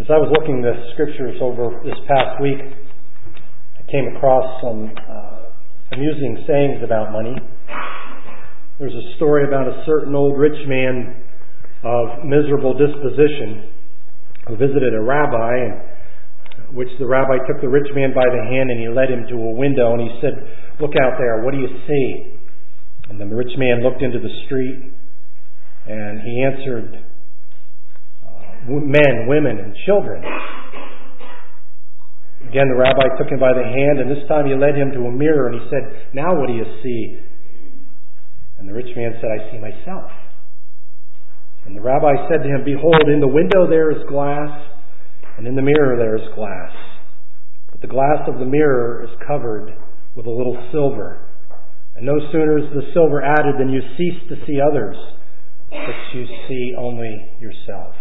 As I was looking the scriptures over this past week, I came across some amusing sayings about money. There's a story about a certain old rich man of miserable disposition who visited a rabbi, in which the rabbi took the rich man by the hand and he led him to a window and he said, "Look out there, what do you see?" And then the rich man looked into the street and he answered, "Men, women, and children." Again, the rabbi took him by the hand, and this time he led him to a mirror, and he said, "Now what do you see?" And the rich man said, "I see myself." And the rabbi said to him, "Behold, in the window there is glass, and in the mirror there is glass. But the glass of the mirror is covered with a little silver. And no sooner is the silver added than you cease to see others, but you see only yourself."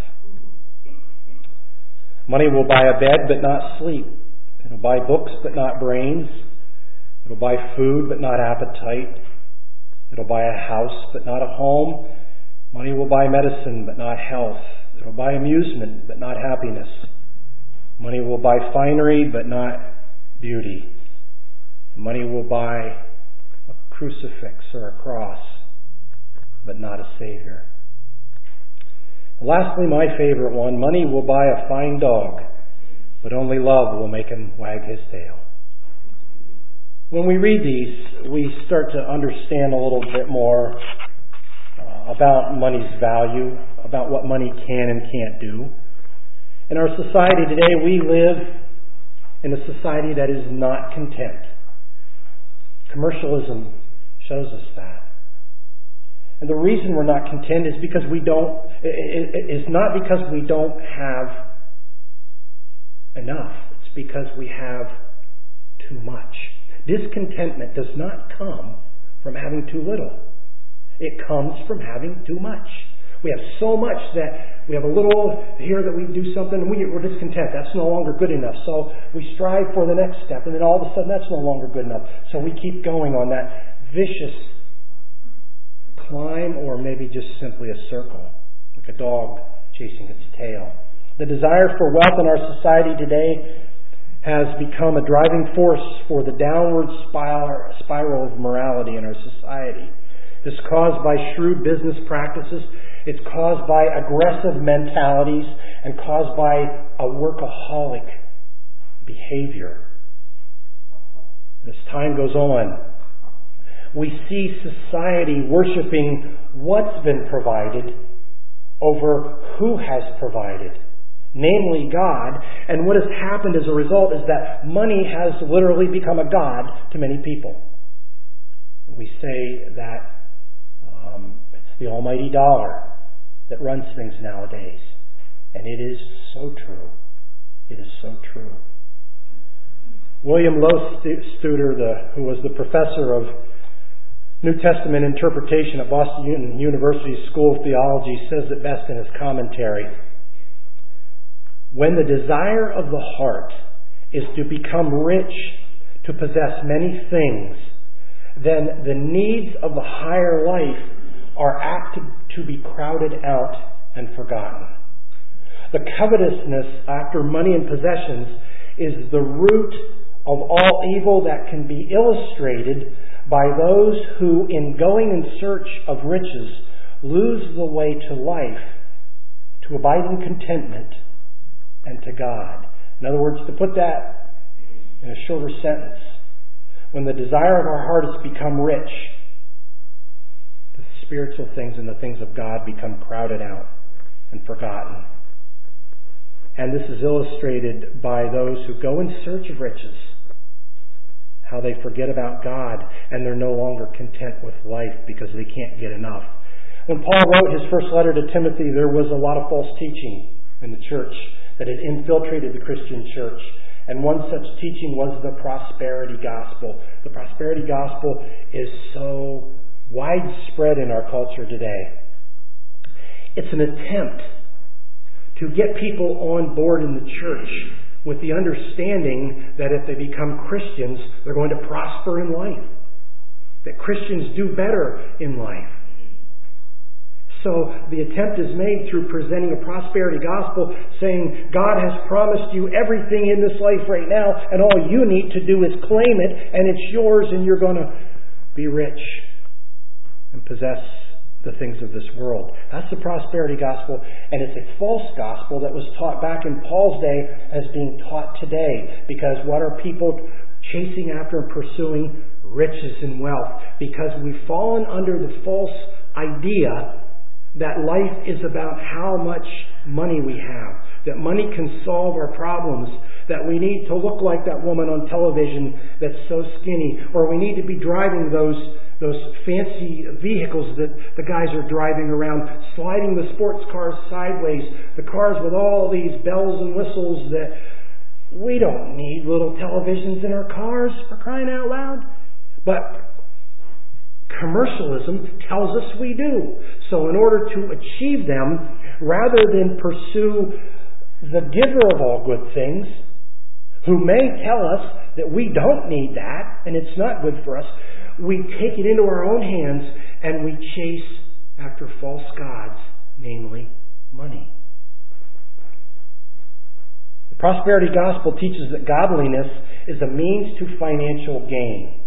Money will buy a bed, but not sleep. It'll buy books, but not brains. It'll buy food, but not appetite. It'll buy a house, but not a home. Money will buy medicine, but not health. It'll buy amusement, but not happiness. Money will buy finery, but not beauty. Money will buy a crucifix or a cross, but not a Savior. And lastly, my favorite one, money will buy a fine dog, but only love will make him wag his tail. When we read these, we start to understand a little bit more about money's value, about what money can and can't do. In our society today, we live in a society that is not content. Commercialism shows us that. And the reason we're not content is because it's not because we don't have enough. It's because we have too much. Discontentment does not come from having too little. It comes from having too much. We have so much that we have a little here that we do something and we're discontent. That's no longer good enough. So we strive for the next step, and then all of a sudden that's no longer good enough. So we keep going on that vicious climb, or maybe just simply a circle, like a dog chasing its tail. The desire for wealth in our society today has become a driving force for the downward spiral of morality in our society. It's caused by shrewd business practices. It's caused by aggressive mentalities and caused by a workaholic behavior. As time goes on, we see society worshiping what's been provided over who has provided, namely God. And what has happened as a result is that money has literally become a god to many people. We say that it's the almighty dollar that runs things nowadays. And it is so true. It is so true. William Lostuder, who was the professor of New Testament interpretation at Boston University School of Theology, says it best in his commentary. When the desire of the heart is to become rich, to possess many things, then the needs of the higher life are apt to be crowded out and forgotten. The covetousness after money and possessions is the root of all evil that can be illustrated by those who, in going in search of riches, lose the way to life, to abiding contentment, and to God. In other words, to put that in a shorter sentence, when the desire of our heart has become rich, the spiritual things and the things of God become crowded out and forgotten. And this is illustrated by those who go in search of riches, how they forget about God and they're no longer content with life because they can't get enough. When Paul wrote his first letter to Timothy, there was a lot of false teaching in the church that had infiltrated the Christian church. And one such teaching was the prosperity gospel. The prosperity gospel is so widespread in our culture today. It's an attempt to get people on board in the church with the understanding that if they become Christians, they're going to prosper in life. That Christians do better in life. So the attempt is made through presenting a prosperity gospel saying God has promised you everything in this life right now, and all you need to do is claim it, and it's yours, and you're going to be rich and possess the things of this world. That's the prosperity gospel, and it's a false gospel that was taught back in Paul's day as being taught today. Because what are people chasing after and pursuing? Riches and wealth. Because we've fallen under the false idea that life is about how much money we have, that money can solve our problems, that we need to look like that woman on television that's so skinny, or we need to be driving those fancy vehicles that the guys are driving around, sliding the sports cars sideways, the cars with all these bells and whistles that we don't need little televisions in our cars, for crying out loud. But commercialism tells us we do. So in order to achieve them, rather than pursue the giver of all good things, who may tell us that we don't need that and it's not good for us, we take it into our own hands and we chase after false gods, namely money. The prosperity gospel teaches that godliness is a means to financial gain.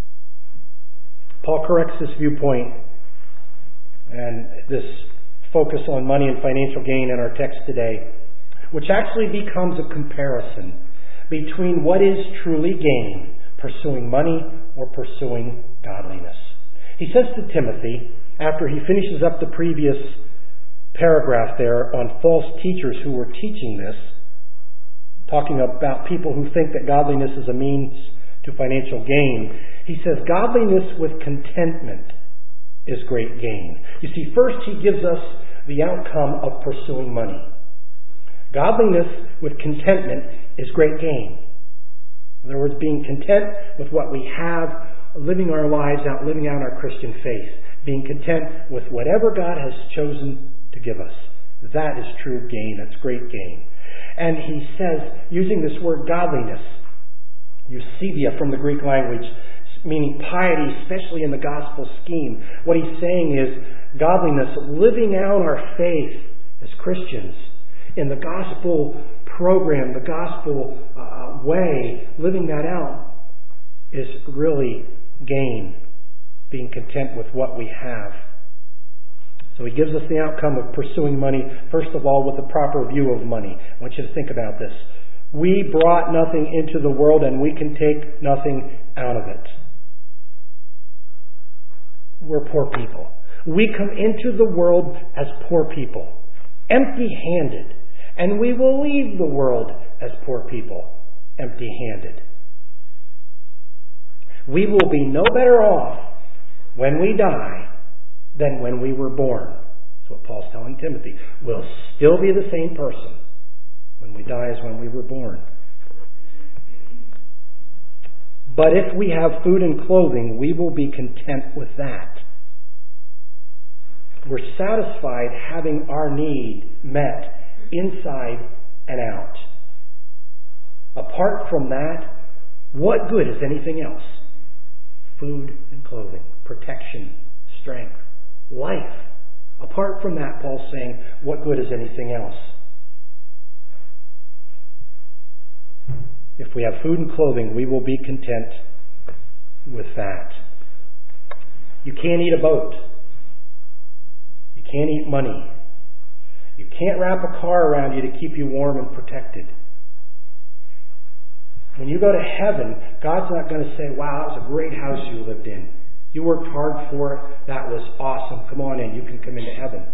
Paul corrects this viewpoint and this focus on money and financial gain in our text today, which actually becomes a comparison between what is truly gain, pursuing money or pursuing godliness. He says to Timothy, after he finishes up the previous paragraph there on false teachers who were teaching this, talking about people who think that godliness is a means to financial gain, he says, godliness with contentment is great gain. You see, first he gives us the outcome of pursuing money. Godliness with contentment is great gain. In other words, being content with what we have, living our lives out, living out our Christian faith, being content with whatever God has chosen to give us. That is true gain. That's great gain. And he says, using this word godliness, eusebeia from the Greek language, meaning piety, especially in the gospel scheme. What he's saying is godliness, living out our faith as Christians in the gospel program, the gospel way, living that out is really gain, being content with what we have. So he gives us the outcome of pursuing money, first of all, with a proper view of money. I want you to think about this. We brought nothing into the world and we can take nothing out of it. We're poor people. We come into the world as poor people, empty-handed. And we will leave the world as poor people, empty-handed. We will be no better off when we die than when we were born. That's what Paul's telling Timothy. We'll still be the same person when we die as when we were born. But if we have food and clothing, we will be content with that. We're satisfied having our need met inside and out. Apart from that, what good is anything else? Food and clothing, protection, strength, life. Apart from that, Paul's saying, what good is anything else? If we have food and clothing, we will be content with that. You can't eat a boat. You can't eat money. You can't wrap a car around you to keep you warm and protected. When you go to heaven, God's not going to say, wow, that was a great house you lived in. You worked hard for it. That was awesome. Come on in. You can come into heaven.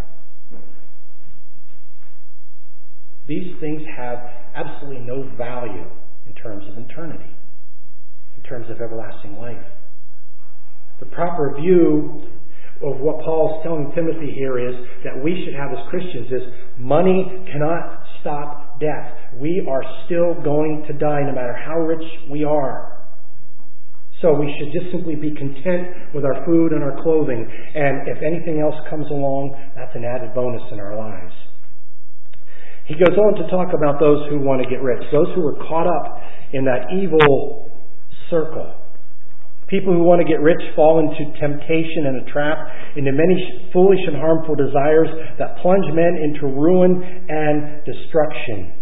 These things have absolutely no value in terms of eternity, in terms of everlasting life. The proper view of what Paul's telling Timothy here is that we should have as Christians is money cannot stop death. We are still going to die no matter how rich we are. So we should just simply be content with our food and our clothing. And if anything else comes along, that's an added bonus in our lives. He goes on to talk about those who want to get rich, those who are caught up in that evil circle. People who want to get rich fall into temptation and a trap, into many foolish and harmful desires that plunge men into ruin and destruction.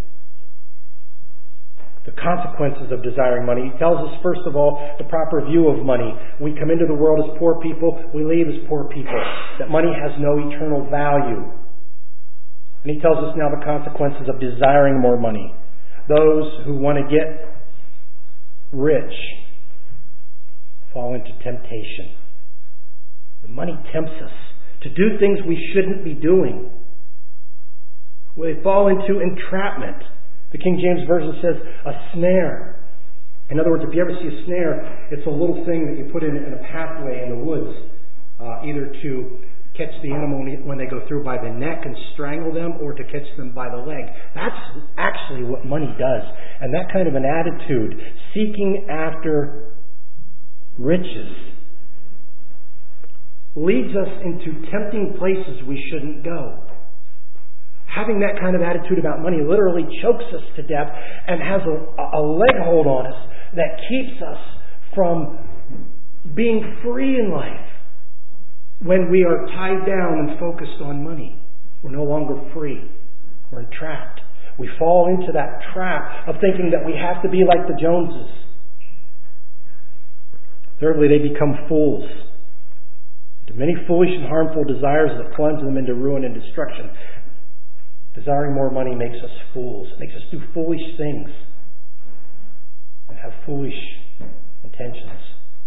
The consequences of desiring money. He tells us, first of all, the proper view of money. We come into the world as poor people, we leave as poor people. That money has no eternal value. And he tells us now the consequences of desiring more money. Those who want to get rich fall into temptation. The money tempts us to do things we shouldn't be doing. They fall into entrapment. The King James Version says a snare. In other words, if you ever see a snare, it's a little thing that you put in a pathway in the woods, either to catch the animal when they go through by the neck and strangle them, or to catch them by the leg. That's actually what money does. And that kind of an attitude, seeking after riches, leads us into tempting places we shouldn't go. Having that kind of attitude about money literally chokes us to death and has a leg hold on us that keeps us from being free in life. When we are tied down and focused on money, we're no longer free. We're entrapped. We fall into that trap of thinking that we have to be like the Joneses. Thirdly, they become fools. To many foolish and harmful desires that plunge them into ruin and destruction. Desiring more money makes us fools. It makes us do foolish things and have foolish intentions.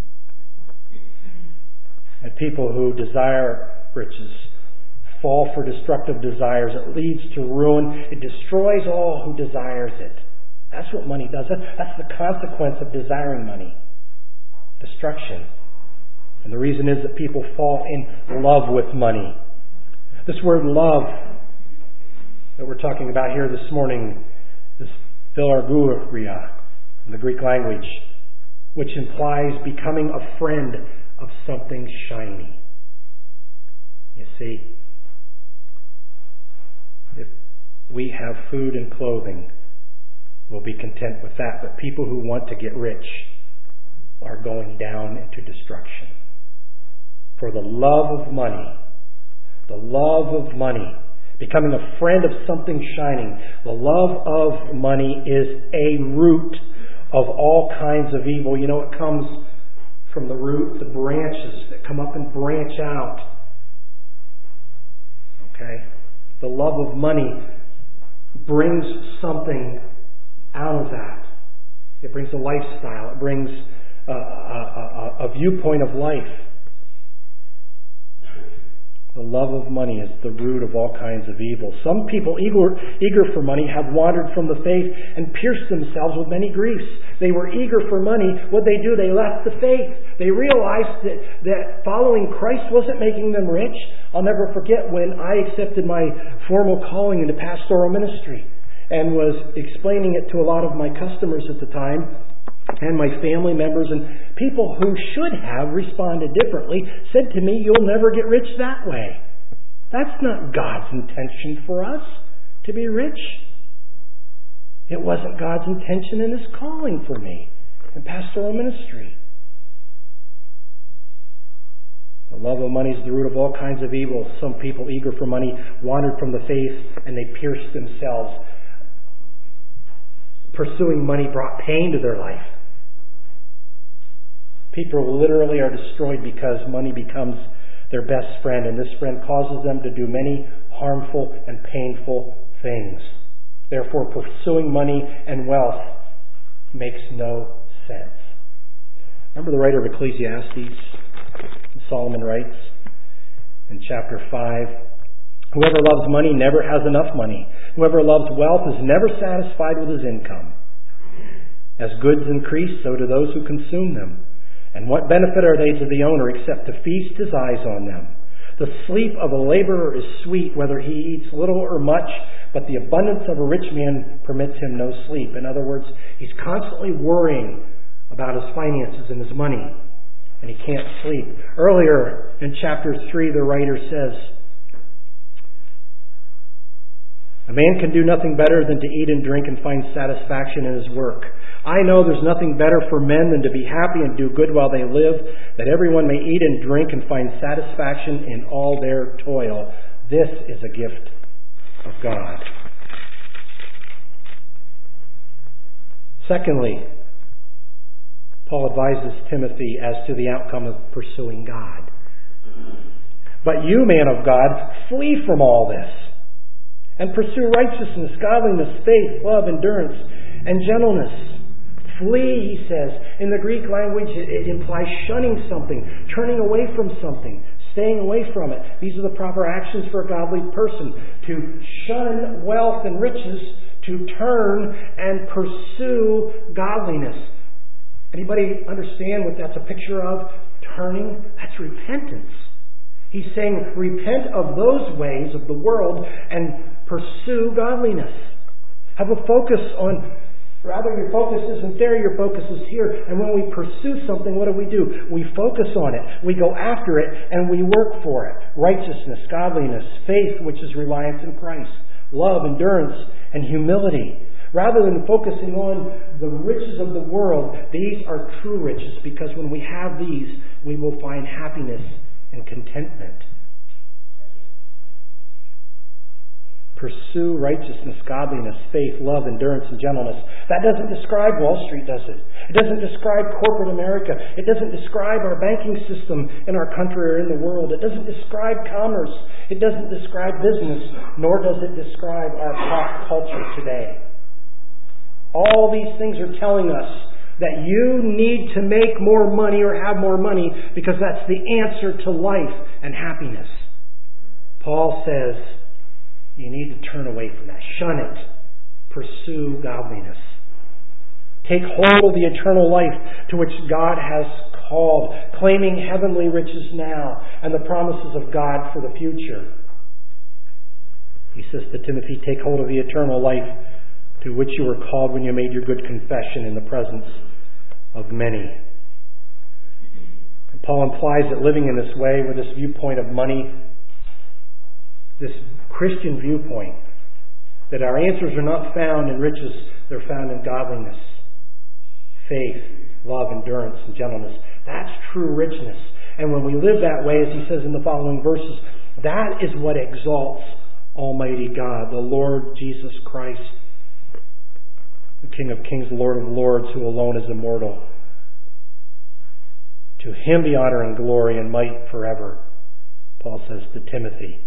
And people who desire riches fall for destructive desires. It leads to ruin. It destroys all who desires it. That's what money does. That's the consequence of desiring money. Destruction. And the reason is that people fall in love with money. This word love that we're talking about here this morning is philargouria in the Greek language, which implies becoming a friend of something shiny. You see, if we have food and clothing, we'll be content with that. But people who want to get rich are going down into destruction. For the love of money, becoming a friend of something shining, the love of money is a root of all kinds of evil. You know, it comes from the root, the branches that come up and branch out. Okay? The love of money brings something out of that. It brings a lifestyle. It brings a viewpoint of life. The love of money is the root of all kinds of evil. Some people, eager for money, have wandered from the faith and pierced themselves with many griefs. They were eager for money. What they do? They left the faith. They realized that following Christ wasn't making them rich. I'll never forget when I accepted my formal calling into pastoral ministry and was explaining it to a lot of my customers at the time and my family members, and people who should have responded differently said to me, "You'll never get rich that way." That's not God's intention for us, to be rich. It wasn't God's intention in His calling for me in pastoral ministry. The love of money is the root of all kinds of evil. Some people eager for money wandered from the faith and they pierced themselves. Pursuing money brought pain to their life. People literally are destroyed because money becomes their best friend, and this friend causes them to do many harmful and painful things. Therefore, pursuing money and wealth makes no sense. Remember the writer of Ecclesiastes? Solomon writes in chapter 5, "Whoever loves money never has enough money. Whoever loves wealth is never satisfied with his income. As goods increase, so do those who consume them. And what benefit are they to the owner except to feast his eyes on them? The sleep of a laborer is sweet, whether he eats little or much, but the abundance of a rich man permits him no sleep." In other words, he's constantly worrying about his finances and his money, and he can't sleep. Earlier in chapter 3, the writer says, "A man can do nothing better than to eat and drink and find satisfaction in his work. I know there's nothing better for men than to be happy and do good while they live, that everyone may eat and drink and find satisfaction in all their toil. This is a gift of God. Secondly, Paul advises Timothy as to the outcome of pursuing God. But you, man of God, flee from all this and pursue righteousness, godliness, faith, love, endurance, and gentleness. Flee, he says. In the Greek language, it implies shunning something, turning away from something, staying away from it. These are the proper actions for a godly person. To shun wealth and riches, to turn and pursue godliness. Anybody understand what that's a picture of? Turning? That's repentance. He's saying, repent of those ways of the world and pursue godliness. Have a focus on, rather your focus isn't there, your focus is here. And when we pursue something, what do? We focus on it. We go after it and we work for it. Righteousness, godliness, faith, which is reliance in Christ, love, endurance, and humility. Rather than focusing on the riches of the world, these are true riches, because when we have these, we will find happiness and contentment. Pursue righteousness, godliness, faith, love, endurance, and gentleness. That doesn't describe Wall Street, does it? It doesn't describe corporate America. It doesn't describe our banking system in our country or in the world. It doesn't describe commerce. It doesn't describe business, nor does it describe our pop culture today. All these things are telling us that you need to make more money or have more money, because that's the answer to life and happiness. Paul says, you need to turn away from that. Shun it. Pursue godliness. Take hold of the eternal life to which God has called, claiming heavenly riches now and the promises of God for the future. He says to Timothy, take hold of the eternal life to which you were called when you made your good confession in the presence of many. And Paul implies that living in this way, with this viewpoint of money, this Christian viewpoint, that our answers are not found in riches, they're found in godliness, faith, love, endurance, and gentleness. That's true richness. And when we live that way, as he says in the following verses, that is what exalts Almighty God, the Lord Jesus Christ, the King of Kings, the Lord of Lords, who alone is immortal. To him be honor and glory and might forever, Paul says to Timothy.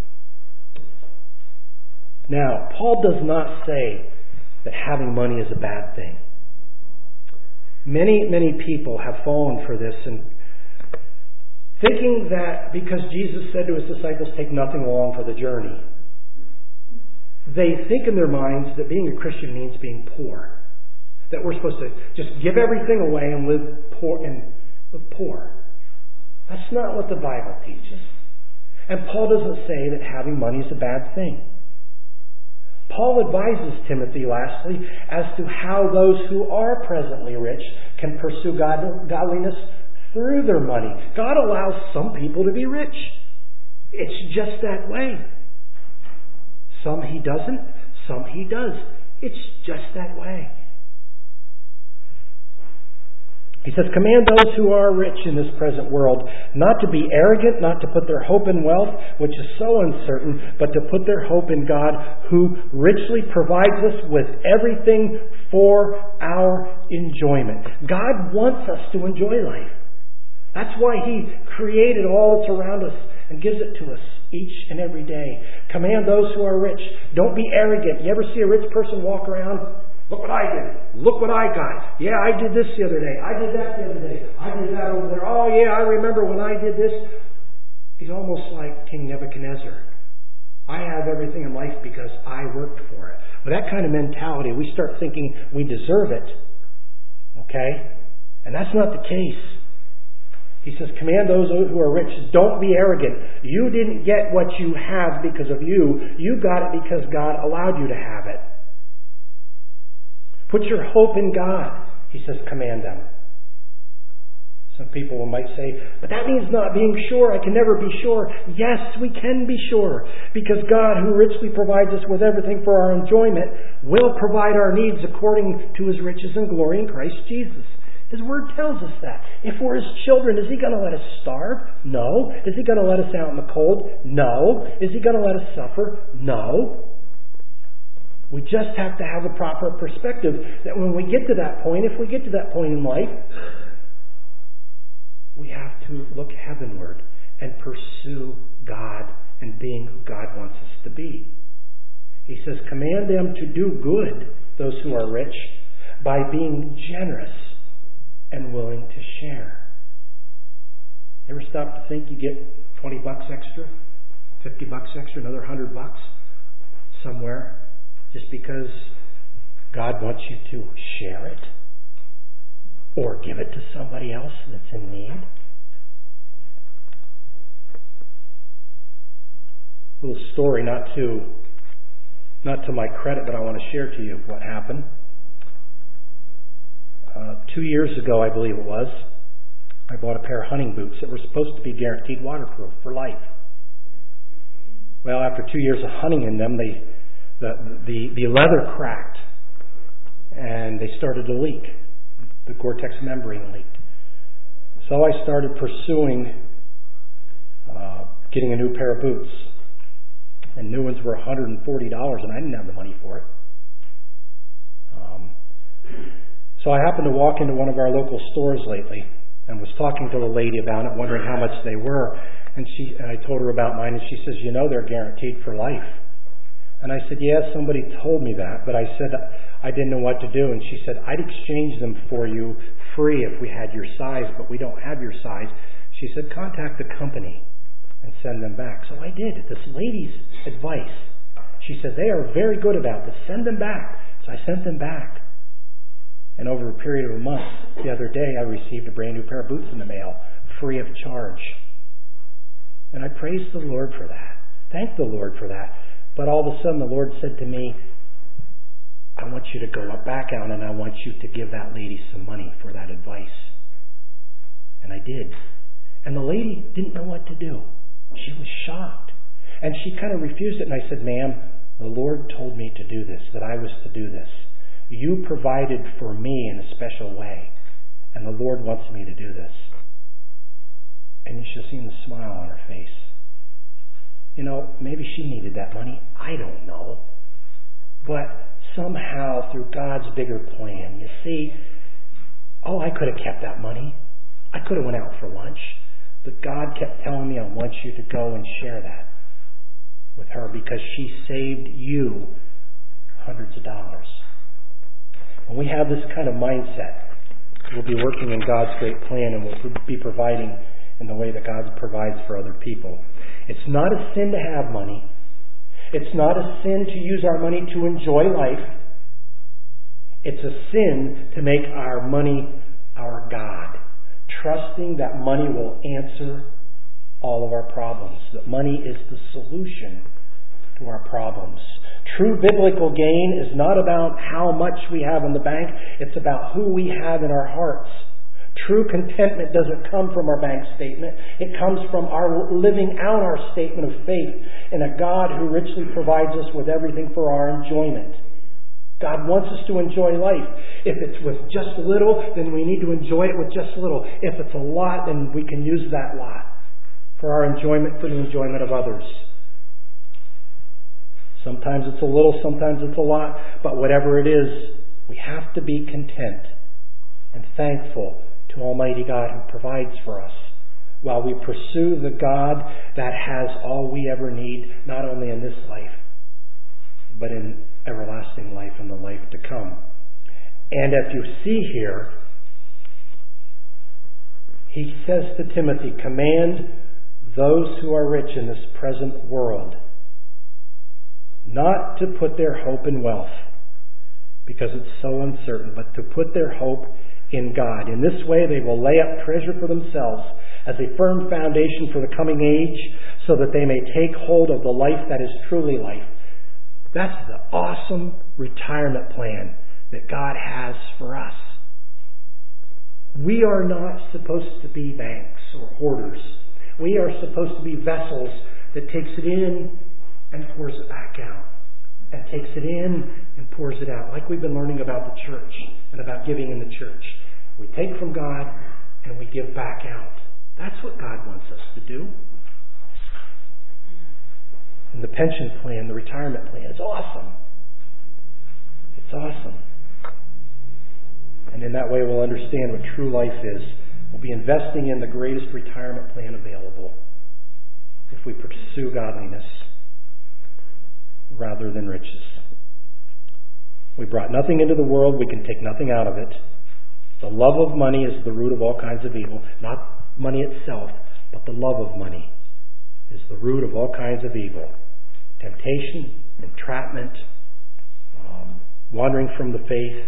Now, Paul does not say that having money is a bad thing. Many people have fallen for this, and thinking that because Jesus said to his disciples, take nothing along for the journey, they think in their minds that being a Christian means being poor. That we're supposed to just give everything away and live poor. That's not what the Bible teaches. And Paul doesn't say that having money is a bad thing. Paul advises Timothy, lastly, as to how those who are presently rich can pursue godliness through their money. God allows some people to be rich. It's just that way. Some he doesn't, some he does. It's just that way. He says, command those who are rich in this present world not to be arrogant, not to put their hope in wealth, which is so uncertain, but to put their hope in God, who richly provides us with everything for our enjoyment. God wants us to enjoy life. That's why he created all that's around us and gives it to us each and every day. Command those who are rich. Don't be arrogant. You ever see a rich person walk around? Look what I did. Look what I got. Yeah, I did this the other day. I did that the other day. I did that over there. Oh yeah, I remember when I did this. He's almost like King Nebuchadnezzar. I have everything in life because I worked for it. With that kind of mentality, we start thinking we deserve it. Okay? And that's not the case. He says, command those who are rich, don't be arrogant. You didn't get what you have because of you. You got it because God allowed you to have it. Put your hope in God, he says, command them. Some people might say, but that means not being sure. I can never be sure. Yes, we can be sure, because God, who richly provides us with everything for our enjoyment, will provide our needs according to His riches and glory in Christ Jesus. His Word tells us that. If we're His children, is He going to let us starve? No. Is He going to let us out in the cold? No. Is He going to let us suffer? No. We just have to have a proper perspective that when we get to that point, if we get to that point in life, we have to look heavenward and pursue God and being who God wants us to be. He says, command them to do good, those who are rich, by being generous and willing to share. You ever stop to think you get $20 extra, $50 extra, another $100 somewhere just because God wants you to share it? Or give it to somebody else that's in need. A little story, not to my credit, but I want to share to you what happened. 2 years ago, I believe it was, I bought a pair of hunting boots that were supposed to be guaranteed waterproof for life. Well, after 2 years of hunting in them, the leather cracked and they started to leak. The Gore-Tex membrane leaked. So I started pursuing getting a new pair of boots. And new ones were $140, and I didn't have the money for it. So I happened to walk into one of our local stores lately and was talking to the lady about it, wondering how much they were. And I told her about mine, and she says, you know, they're guaranteed for life. And I said, yeah, somebody told me that, but I said I didn't know what to do. And she said, I'd exchange them for you free if we had your size, but we don't have your size. She said, contact the company and send them back. So I did, at this lady's advice. She said, they are very good about this. Send them back. So I sent them back. And over a period of a month, the other day, I received a brand new pair of boots in the mail, free of charge. And I praised the Lord for that. Thanked the Lord for that. But all of a sudden, the Lord said to me, I want you to go back out and I want you to give that lady some money for that advice. And I did. And the lady didn't know what to do. She was shocked. And she kind of refused it. And I said, ma'am, the Lord told me to do this, that I was to do this. You provided for me in a special way. And the Lord wants me to do this. And you should have seen the smile on her face. You know, maybe she needed that money. I don't know. But somehow, through God's bigger plan, you see, I could have kept that money. I could have went out for lunch. But God kept telling me, I want you to go and share that with her because she saved you hundreds of dollars. When we have this kind of mindset, we'll be working in God's great plan and we'll be providing in the way that God provides for other people. It's not a sin to have money. It's not a sin to use our money to enjoy life. It's a sin to make our money our God, trusting that money will answer all of our problems, that money is the solution to our problems. True biblical gain is not about how much we have in the bank. It's about who we have in our hearts. True contentment doesn't come from our bank statement. It comes from our living out our statement of faith in a God who richly provides us with everything for our enjoyment. God wants us to enjoy life. If it's with just little, then we need to enjoy it with just little. If it's a lot, then we can use that lot for our enjoyment, for the enjoyment of others. Sometimes it's a little, sometimes it's a lot, but whatever it is, we have to be content and thankful to Almighty God who provides for us while we pursue the God that has all we ever need, not only in this life, but in everlasting life and the life to come. And as you see here, he says to Timothy, command those who are rich in this present world not to put their hope in wealth, because it's so uncertain, but to put their hope in God. In this way they will lay up treasure for themselves as a firm foundation for the coming age, so that they may take hold of the life that is truly life. That's the awesome retirement plan that God has for us. We are not supposed to be banks or hoarders. We are supposed to be vessels that takes it in and pours it back out. And takes it in and pours it out. Like we've been learning about the church and about giving in the church. We take from God and we give back out. That's what God wants us to do. And the pension plan, the retirement plan, is awesome. It's awesome. And in that way we'll understand what true life is. We'll be investing in the greatest retirement plan available if we pursue godliness rather than riches. We brought nothing into the world, we can take nothing out of it. The love of money is the root of all kinds of evil. Not money itself, but the love of money is the root of all kinds of evil. Temptation, entrapment, wandering from the faith.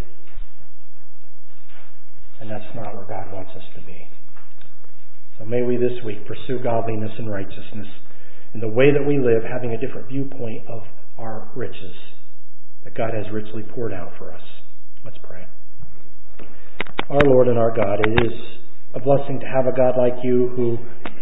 And that's not where God wants us to be. So may we this week pursue godliness and righteousness in the way that we live, having a different viewpoint of our riches that God has richly poured out for us. Let's pray. Our Lord and our God, it is a blessing to have a God like you who